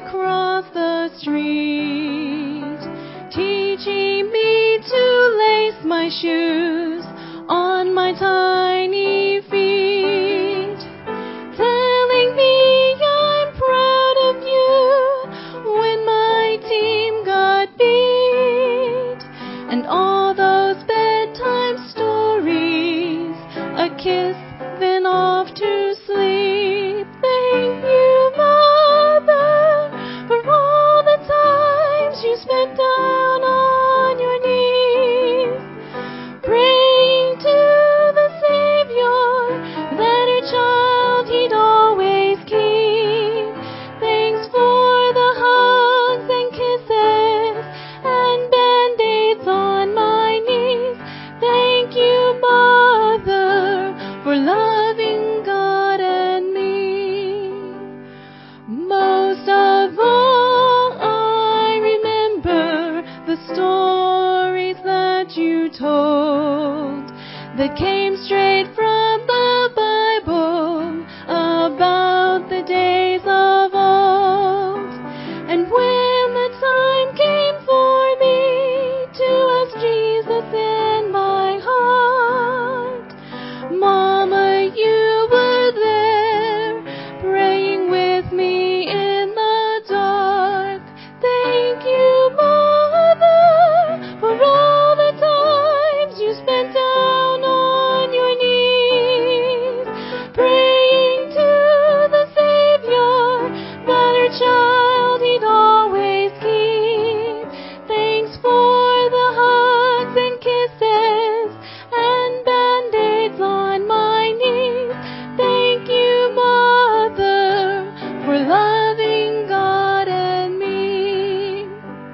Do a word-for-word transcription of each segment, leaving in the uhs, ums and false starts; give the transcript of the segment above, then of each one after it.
across the street, teaching me to lace my shoes on my tiny feet, telling me I'm proud of you when my team got beat, and all those bedtime stories, a kiss, then off to sleep. Thank you, Mother, for all the times you spent down on your knees, praying to the Savior that her child he'd always keep. Thanks for the hugs and kisses and band-aids on my knees. Thank you, Mother, for loving God and me. Most of all, I remember the stories that you told that came straight from the Bible about the days of old. And when the time came for me to ask Jesus in my heart, Mama, you were there, praying with me in the dark. Thank you, Mother, for all the times you spent down on your knees, praying to the Savior that her child he'd always keep. Thanks for the hugs and kisses and band-aids on my knees. Thank you, Mother, for loving God and me.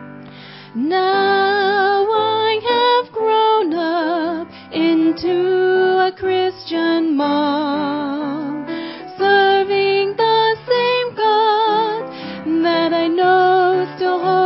Now I have grown up into a Christian mom, serving the same God that I know still holds